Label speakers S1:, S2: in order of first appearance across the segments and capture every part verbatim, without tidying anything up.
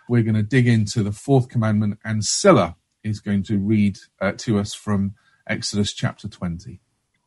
S1: we're going to dig into the fourth commandment, and Scylla is going to read uh, to us from Exodus chapter twenty.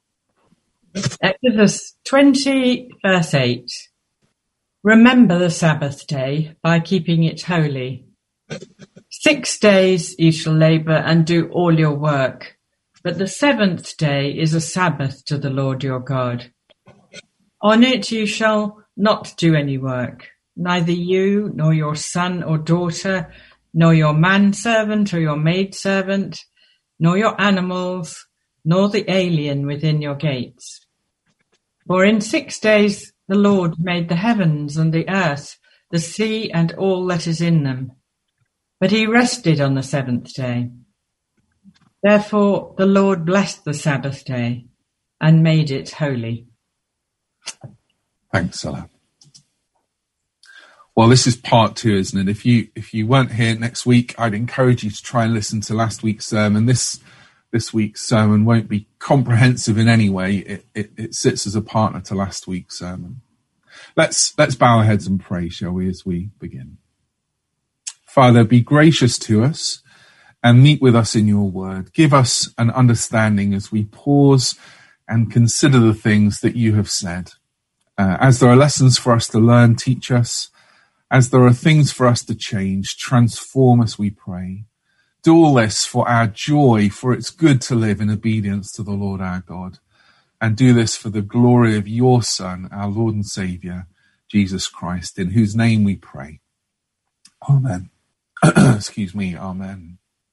S2: Exodus twenty, verse eight. Remember the Sabbath day by keeping it holy. Six days you shall labour and do all your work, but the seventh day is a Sabbath to the Lord your God. On it you shall not do any work, neither you, nor your son or daughter, nor your manservant or your maidservant, nor your animals, nor the alien within your gates. For in six days the Lord made the heavens and the earth, the sea and all that is in them. But he rested on the seventh day. Therefore the Lord blessed the Sabbath day and made it holy.
S1: Thanks, Scylla. Well, this is part two, isn't it? If you if you weren't here next week, I'd encourage you to try and listen to last week's sermon. This this week's sermon won't be comprehensive in any way. It, it, it sits as a partner to last week's sermon. Let's let's bow our heads and pray, shall we, as we begin. Father, be gracious to us and meet with us in your word. Give us an understanding as we pause and consider the things that you have said. Uh, as there are lessons for us to learn, teach us. As there are things for us to change, transform us, we pray. Do all this for our joy, for it's good to live in obedience to the Lord our God. And do this for the glory of your Son, our Lord and Saviour, Jesus Christ, in whose name we pray. Amen. Excuse me, amen.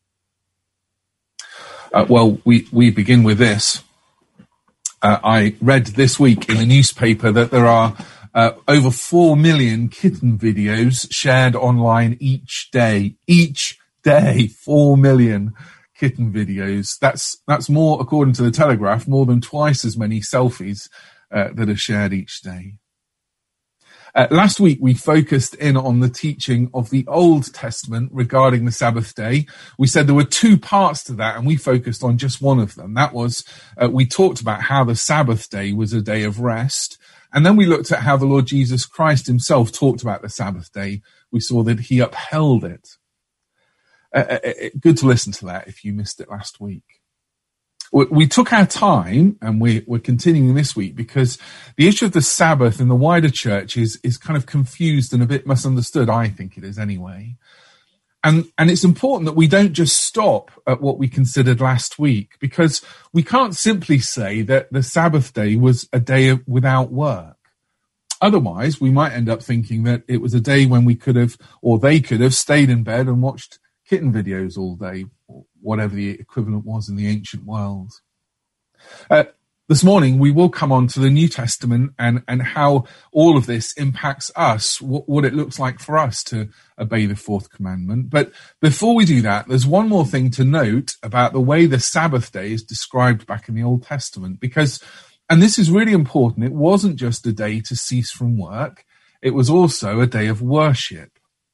S1: Uh, well, we, we begin with this. Uh, I read this week in a newspaper that there are uh, over four million kitten videos shared online each day. Each day, four million kitten videos. That's that's more, according to the Telegraph, more than twice as many selfies uh, that are shared each day. Uh, last week, we focused in on the teaching of the Old Testament regarding the Sabbath day. We said there were two parts to that, and we focused on just one of them. That was, uh, we talked about how the Sabbath day was a day of rest. And then we looked at how the Lord Jesus Christ himself talked about the Sabbath day. We saw that he upheld it. Uh, uh, uh, good to listen to that if you missed it last week. We took our time, and we, we're continuing this week, because the issue of the Sabbath in the wider church is, is kind of confused and a bit misunderstood. I think it is anyway. And, and it's important that we don't just stop at what we considered last week, because we can't simply say that the Sabbath day was a day of, without work. Otherwise, we might end up thinking that it was a day when we could have, or they could have, stayed in bed and watched kitten videos all day, or whatever the equivalent was in the ancient world. Uh, this morning, we will come on to the New Testament and, and how all of this impacts us, what, what it looks like for us to obey the fourth commandment. But before we do that, there's one more thing to note about the way the Sabbath day is described back in the Old Testament, because, and this is really important, it wasn't just a day to cease from work, it was also a day of worship.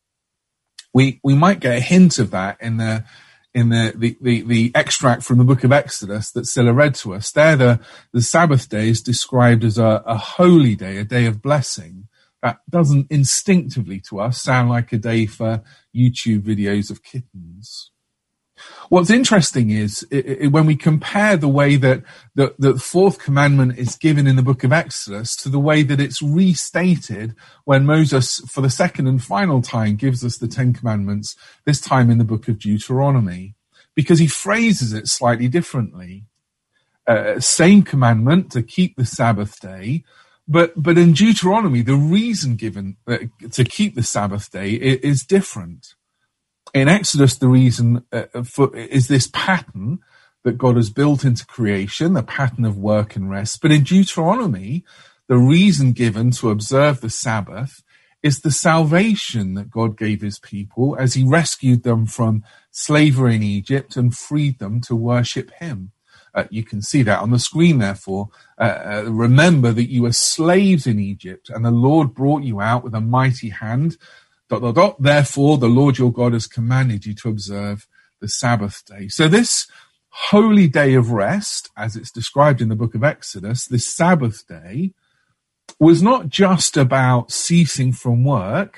S1: We we might get a hint of that in the in the, the, the, the extract from the book of Exodus that Scylla read to us. There, the, the Sabbath day is described as a, a holy day, a day of blessing. That doesn't instinctively to us sound like a day for YouTube videos of kittens. What's interesting is it, it, when we compare the way that the, the fourth commandment is given in the book of Exodus to the way that it's restated when Moses, for the second and final time, gives us the Ten Commandments, this time in the book of Deuteronomy, because he phrases it slightly differently. Uh, same commandment to keep the Sabbath day, but but in Deuteronomy, the reason given uh, to keep the Sabbath day is, is different. In Exodus, the reason uh, for, is this pattern that God has built into creation, the pattern of work and rest. But in Deuteronomy, the reason given to observe the Sabbath is the salvation that God gave his people as he rescued them from slavery in Egypt and freed them to worship him. Uh, you can see that on the screen, therefore. Uh, uh, remember that you were slaves in Egypt, and the Lord brought you out with a mighty hand. Dot, dot, dot. Therefore, the Lord your God has commanded you to observe the Sabbath day. So this holy day of rest, as it's described in the book of Exodus, this Sabbath day, was not just about ceasing from work.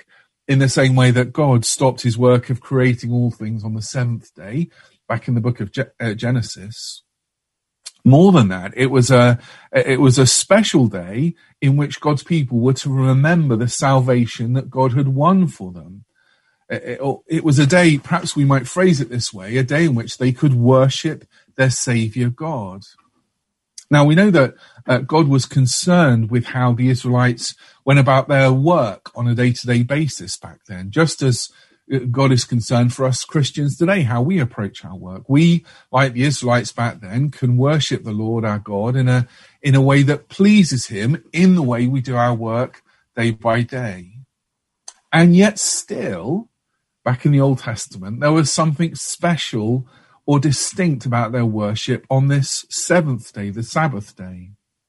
S1: in the same way that God stopped his work of creating all things on the seventh day, back in the book of Ge- uh, Genesis. More than that, it was a it was a special day in which God's people were to remember the salvation that God had won for them. It, it, it was a day, perhaps we might phrase it this way, a day in which they could worship their Saviour God. Now, we know that uh, God was concerned with how the Israelites went about their work on a day-to-day basis back then, just as God is concerned for us Christians today, how we approach our work. We, like the Israelites back then, can worship the Lord our God in a in a way that pleases him in the way we do our work day by day. And yet still, back in the Old Testament, there was something special or distinct about their worship on this seventh day, the Sabbath day.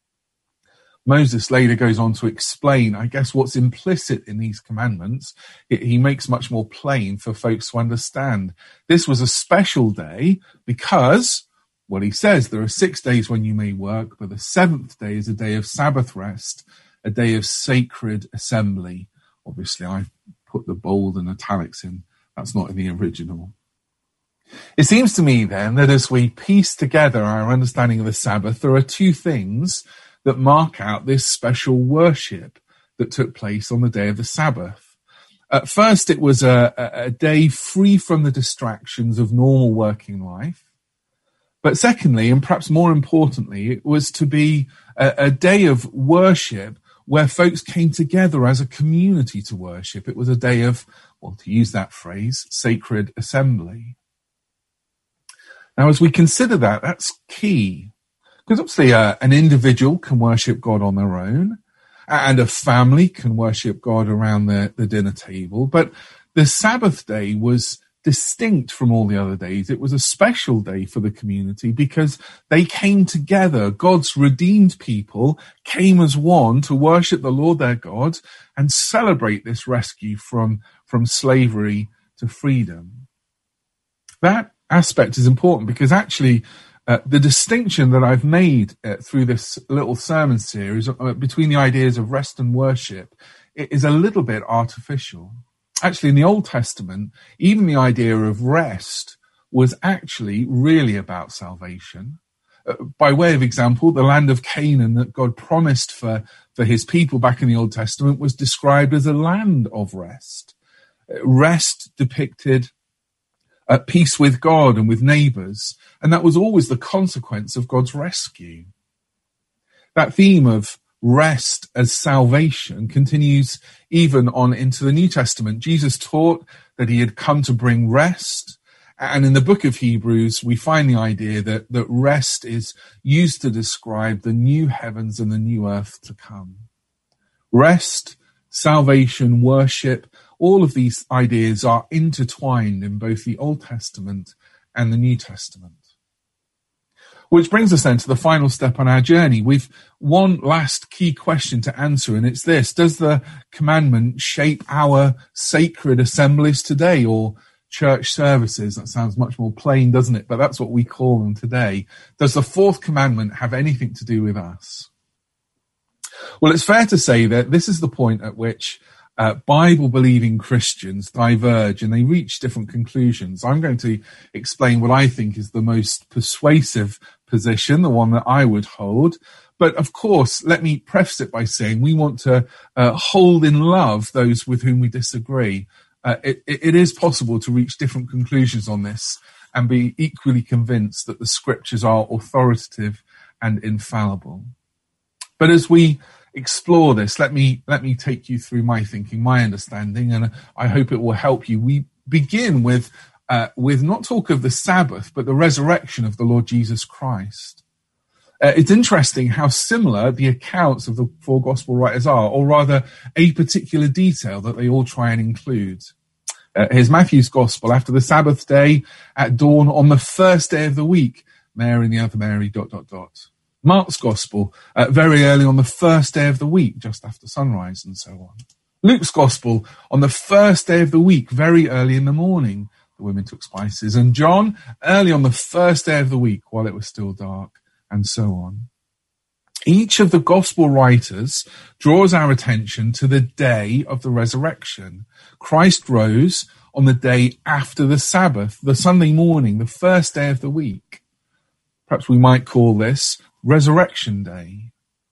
S1: Moses later goes on to explain, I guess, what's implicit in these commandments. It, he makes much more plain for folks to understand. This was a special day because, well, he says there are six days when you may work, but the seventh day is a day of Sabbath rest, a day of sacred assembly. Obviously, I've put the bold and italics in. That's not in the original. It seems to me then that as we piece together our understanding of the Sabbath, there are two things that mark out this special worship that took place on the day of the Sabbath. At first, it was a, a day free from the distractions of normal working life. But secondly, and perhaps more importantly, it was to be a, a day of worship where folks came together as a community to worship. It was a day of, well, to use that phrase, sacred assembly. Now, as we consider that, that's key. Because obviously uh, an individual can worship God on their own, and a family can worship God around the, the dinner table. But the Sabbath day was distinct from all the other days. It was a special day for the community because they came together. God's redeemed people came as one to worship the Lord their God and celebrate this rescue from, from slavery to freedom. That aspect is important because actually Uh, the distinction that I've made uh, through this little sermon series uh, between the ideas of rest and worship is a little bit artificial. Actually, in the Old Testament, even the idea of rest was actually really about salvation. Uh, by way of example, the land of Canaan that God promised for, for his people back in the Old Testament was described as a land of rest. Uh, rest depicted at peace with God and with neighbours, and that was always the consequence of God's rescue. That theme of rest as salvation continues even on into the New Testament. Jesus taught that he had come to bring rest, and in the book of Hebrews we find the idea that, that rest is used to describe the new heavens and the new earth to come. Rest, salvation, worship, all of these ideas are intertwined in both the Old Testament and the New Testament. Which brings us then to the final step on our journey. We've one last key question to answer, and it's this: does the commandment shape our sacred assemblies today, or church services? That sounds much more plain, doesn't it? But that's what we call them today. Does the fourth commandment have anything to do with us? Well, it's fair to say that this is the point at which Uh, Bible-believing Christians diverge and they reach different conclusions. I'm going to explain what I think is the most persuasive position, the one that I would hold. But of course, let me preface it by saying we want to uh, hold in love those with whom we disagree. Uh, it, it is possible to reach different conclusions on this and be equally convinced that the scriptures are authoritative and infallible. But as we explore this, let me let me take you through my thinking, my understanding, and I hope it will help you. We begin with uh, with not talk of the Sabbath, but the resurrection of the Lord Jesus Christ. Uh, it's interesting how similar the accounts of the four gospel writers are, or rather a particular detail that they all try and include. Uh, here's Matthew's gospel. After the Sabbath day at dawn on the first day of the week, Mary and the other Mary, dot, dot, dot. Mark's gospel, uh, very early on the first day of the week, just after sunrise, and so on. Luke's gospel, on the first day of the week, very early in the morning, the women took spices. And John, early on the first day of the week, while it was still dark, and so on. Each of the gospel writers draws our attention to the day of the resurrection. Christ rose on the day after the Sabbath, the Sunday morning, the first day of the week. Perhaps we might call this Resurrection Day.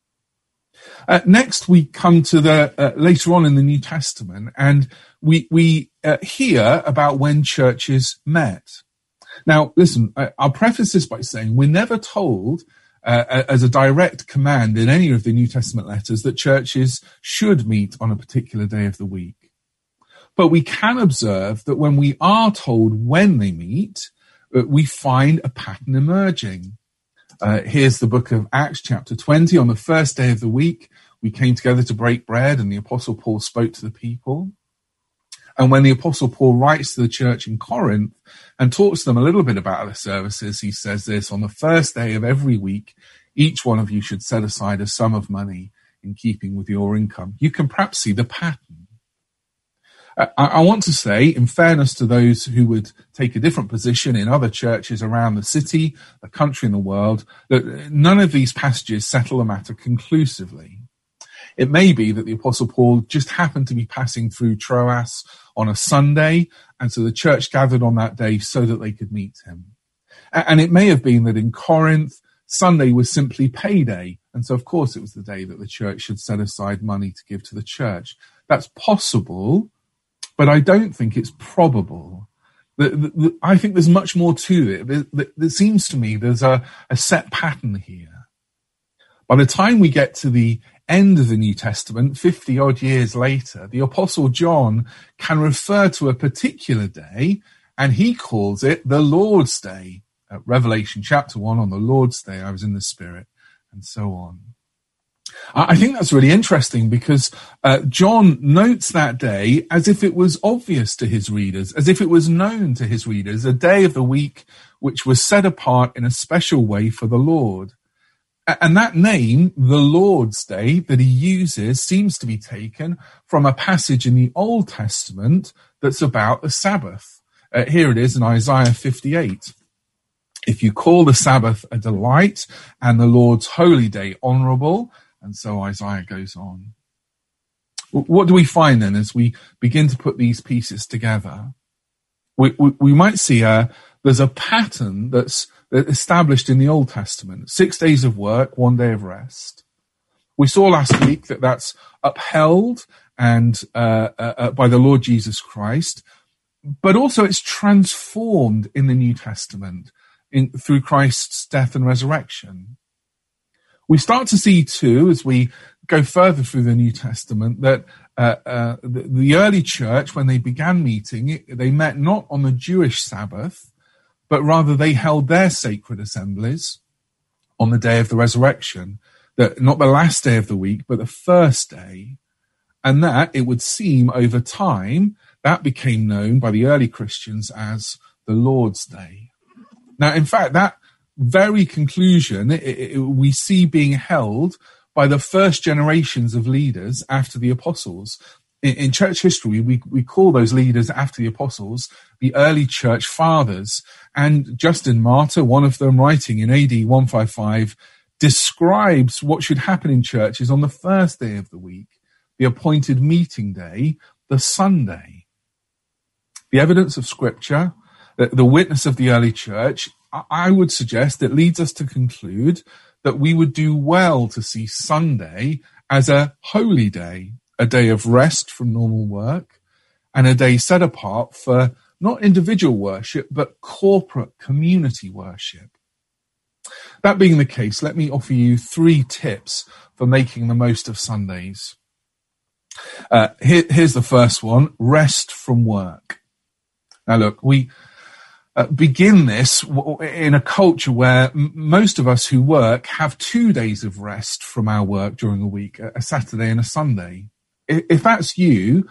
S1: Uh, next, we come to the uh, later on in the New Testament, and we we uh, hear about when churches met. Now, listen, I, I'll preface this by saying we're never told Uh, as a direct command in any of the New Testament letters that churches should meet on a particular day of the week. But we can observe that when we are told when they meet, uh, we find a pattern emerging. Uh, here's the book of Acts chapter twenty. On the first day of the week, we came together to break bread, and the Apostle Paul spoke to the people. And when the Apostle Paul writes to the church in Corinth and talks to them a little bit about the services, he says this: on the first day of every week, each one of you should set aside a sum of money in keeping with your income. You can perhaps see the pattern. I, I want to say, in fairness to those who would take a different position in other churches around the city, the country, and the world, that none of these passages settle the matter conclusively. It may be that the Apostle Paul just happened to be passing through Troas on a Sunday, and so the church gathered on that day so that they could meet him. And it may have been that in Corinth, Sunday was simply payday, and so of course it was the day that the church should set aside money to give to the church. That's possible, but I don't think it's probable. The, the, the, I think there's much more to it. It seems to me there's a, a set pattern here. By the time we get to the end of the New Testament, fifty odd years later, the Apostle John can refer to a particular day, and he calls it the Lord's Day. At Revelation chapter one, on the Lord's Day, I was in the Spirit, and so on. I think that's really interesting because uh, John notes that day as if it was obvious to his readers, as if it was known to his readers, a day of the week which was set apart in a special way for the Lord. And that name, the Lord's Day, that he uses seems to be taken from a passage in the Old Testament that's about the Sabbath. Uh, here it is in Isaiah fifty-eight. If you call the Sabbath a delight and the Lord's holy day honorable, and so Isaiah goes on. What do we find then as we begin to put these pieces together? We, we, we might see a, there's a pattern that's established in the Old Testament. Six days of work, one day of rest. We saw last week that that's upheld and uh, uh, by the Lord Jesus Christ, but also it's transformed in the New Testament in, through Christ's death and resurrection. We start to see too, as we go further through the New Testament, that uh, uh, the, the early church, when they began meeting, they met not on the Jewish Sabbath, but rather they held their sacred assemblies on the day of the resurrection, that not the last day of the week, but the first day. And that, it would seem over time, that became known by the early Christians as the Lord's Day. Now, in fact, that very conclusion it, it, we see being held by the first generations of leaders after the apostles. In, in church history, we, we call those leaders after the apostles the early church fathers. And Justin Martyr, one of them, writing in A D one fifty-five, describes what should happen in churches on the first day of the week, the appointed meeting day, the Sunday. The evidence of Scripture, the, the witness of the early church, I would suggest that leads us to conclude that we would do well to see Sunday as a holy day, a day of rest from normal work, and a day set apart for not individual worship, but corporate community worship. That being the case, let me offer you three tips for making the most of Sundays. Uh, here, here's the first one: rest from work. Now look, we uh, begin this in a culture where m- most of us who work have two days of rest from our work during a week, a Saturday and a Sunday. If that's you,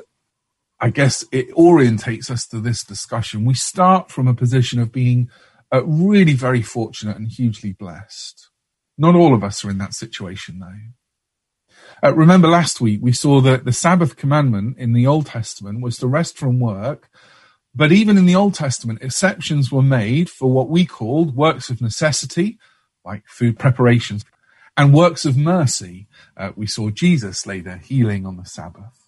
S1: I guess it orientates us to this discussion. We start from a position of being uh, really very fortunate and hugely blessed. Not all of us are in that situation, though. Uh, remember last week we saw that the Sabbath commandment in the Old Testament was to rest from work, but even in the Old Testament, exceptions were made for what we called works of necessity, like food preparations. And works of mercy. Uh, we saw Jesus later healing on the Sabbath.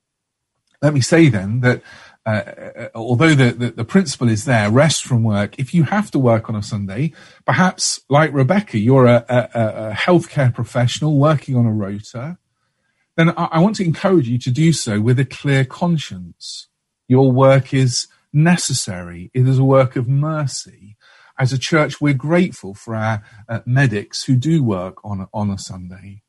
S1: Let me say then that uh, although the, the, the principle is there, rest from work, if you have to work on a Sunday, perhaps like Rebecca, you're a, a, a healthcare professional working on a rota, then I, I want to encourage you to do so with a clear conscience. Your work is necessary. It is a work of mercy. As a church, we're grateful for our uh, medics who do work on, on a Sunday.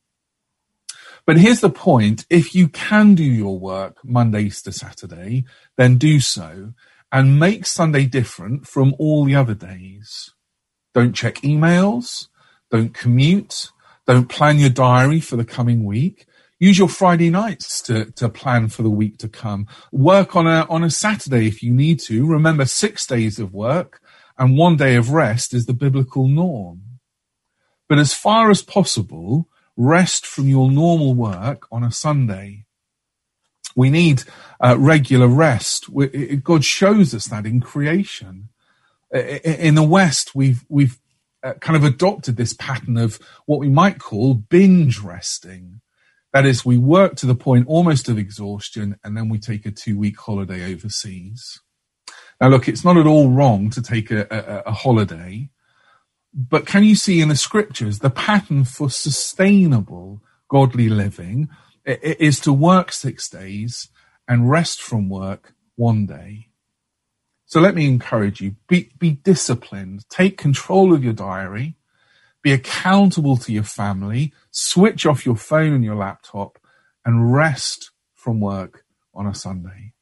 S1: But here's the point. If you can do your work Mondays to Saturday, then do so and make Sunday different from all the other days. Don't check emails. Don't commute. Don't plan your diary for the coming week. Use your Friday nights to, to plan for the week to come. Work on a, on a Saturday if you need to. Remember, six days of work and one day of rest is the biblical norm. But as far as possible, rest from your normal work on a Sunday. We need uh, regular rest. We, it, God shows us that in creation. In the West, we've we've uh, kind of adopted this pattern of what we might call binge resting. That is, we work to the point almost of exhaustion, and then we take a two-week holiday overseas. Now, look, it's not at all wrong to take a, a, a holiday. But can you see in the scriptures the pattern for sustainable godly living is to work six days and rest from work one day? So let me encourage you, be, be disciplined, take control of your diary, be accountable to your family, switch off your phone and your laptop, and rest from work on a Sunday.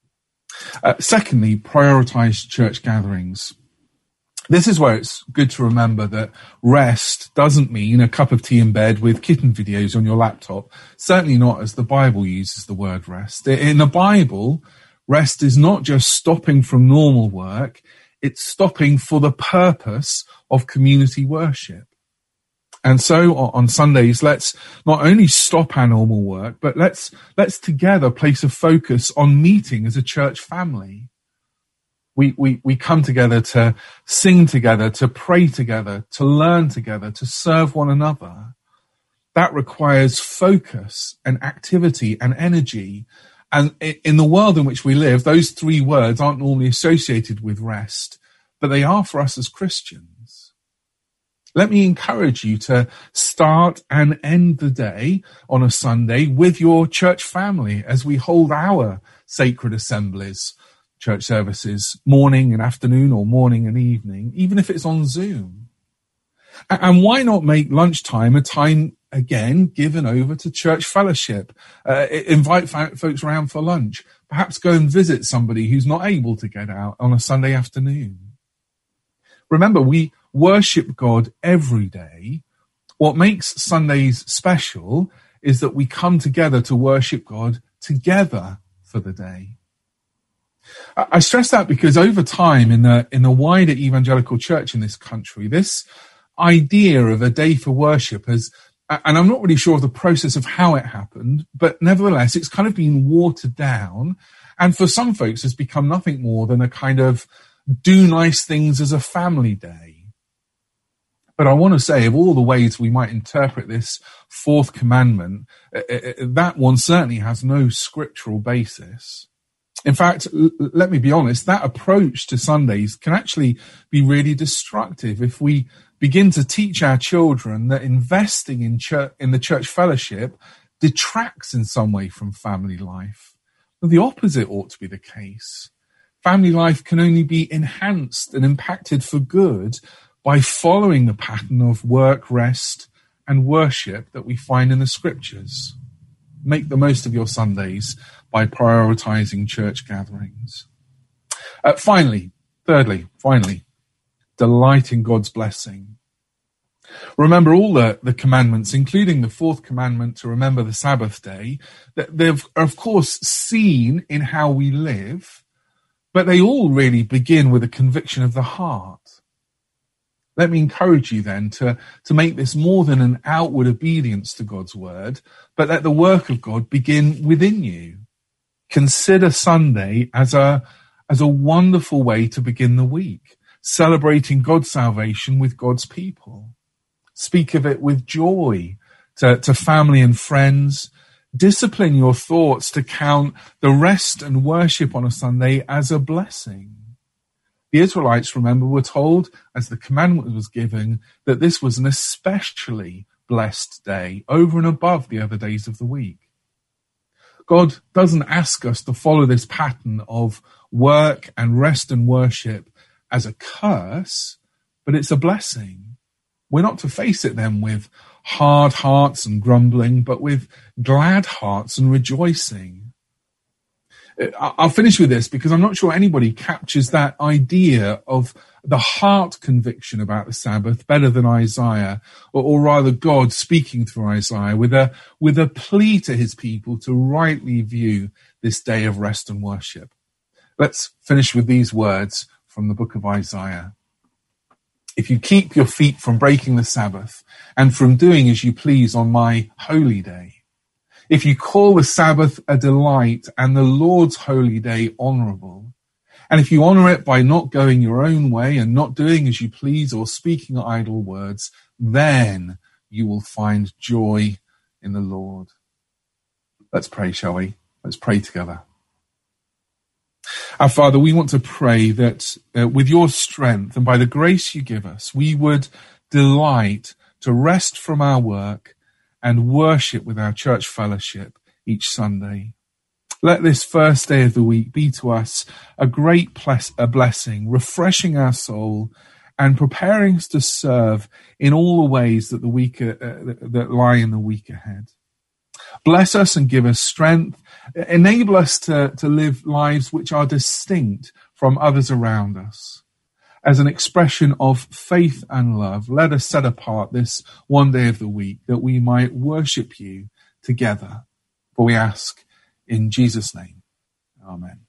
S1: Uh, secondly, prioritize church gatherings. This is where it's good to remember that rest doesn't mean a cup of tea in bed with kitten videos on your laptop. Certainly not as the Bible uses the word rest. In the Bible, rest is not just stopping from normal work. It's stopping for the purpose of community worship. And so on Sundays, let's not only stop our normal work, but let's, let's together place a focus on meeting as a church family. We, we, we come together to sing together, to pray together, to learn together, to serve one another. That requires focus and activity and energy. And in the world in which we live, those three words aren't normally associated with rest, but they are for us as Christians. Let me encourage you to start and end the day on a Sunday with your church family as we hold our sacred assemblies, church services, morning and afternoon or morning and evening, even if it's on Zoom. And why not make lunchtime a time, again, given over to church fellowship? Uh, invite folks around for lunch. Perhaps go and visit somebody who's not able to get out on a Sunday afternoon. Remember, we worship God every day. What makes Sundays special is that we come together to worship God together for the day. I stress that because over time in the in the wider evangelical church in this country, this idea of a day for worship has, and I'm not really sure of the process of how it happened, but nevertheless, it's kind of been watered down. And for some folks, has become nothing more than a kind of do nice things as a family day. But I want to say, of all the ways we might interpret this fourth commandment, that one certainly has no scriptural basis. In fact, l- let me be honest, that approach to Sundays can actually be really destructive if we begin to teach our children that investing in church, in the church fellowship detracts in some way from family life. Well, the opposite ought to be the case. Family life can only be enhanced and impacted for good by following the pattern of work, rest, and worship that we find in the scriptures. Make the most of your Sundays by prioritizing church gatherings. Uh, finally, thirdly, finally, delight in God's blessing. Remember all the, the commandments, including the fourth commandment to remember the Sabbath day, that they've, of course, seen in how we live, but they all really begin with a conviction of the heart. Let me encourage you then to, to make this more than an outward obedience to God's word, but let the work of God begin within you. Consider Sunday as a, as a wonderful way to begin the week, celebrating God's salvation with God's people. Speak of it with joy to, to family and friends. Discipline your thoughts to count the rest and worship on a Sunday as a blessing. The Israelites, remember, were told, as the commandment was given, that this was an especially blessed day over and above the other days of the week. God doesn't ask us to follow this pattern of work and rest and worship as a curse, but it's a blessing. We're not to face it then with hard hearts and grumbling, but with glad hearts and rejoicing. I'll finish with this because I'm not sure anybody captures that idea of the heart conviction about the Sabbath better than Isaiah, or, or rather God speaking through Isaiah with a, with a plea to his people to rightly view this day of rest and worship. Let's finish with these words from the book of Isaiah. If you keep your feet from breaking the Sabbath and from doing as you please on my holy day, if you call the Sabbath a delight and the Lord's holy day honorable, and if you honor it by not going your own way and not doing as you please or speaking idle words, then you will find joy in the Lord. Let's pray, shall we? Let's pray together. Our Father, we want to pray that uh, with your strength and by the grace you give us, we would delight to rest from our work and worship with our church fellowship each Sunday. Let this first day of the week be to us a great bles- a blessing, refreshing our soul and preparing us to serve in all the ways that the week uh, that lie in the week ahead. Bless us and give us strength. Enable us to, to live lives which are distinct from others around us. As an expression of faith and love, let us set apart this one day of the week that we might worship you together. For we ask in Jesus' name. Amen.